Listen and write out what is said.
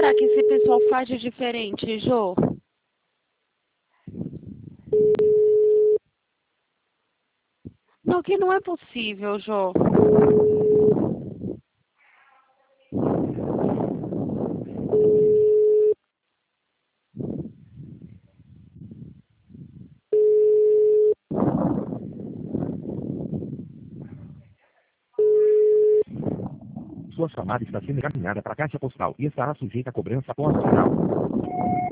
será que esse pessoal faz de diferente, Jô? Não, que não é possível, Jô. Sua chamada está sendo encaminhada para a caixa postal e estará sujeita a cobrança após o sinal.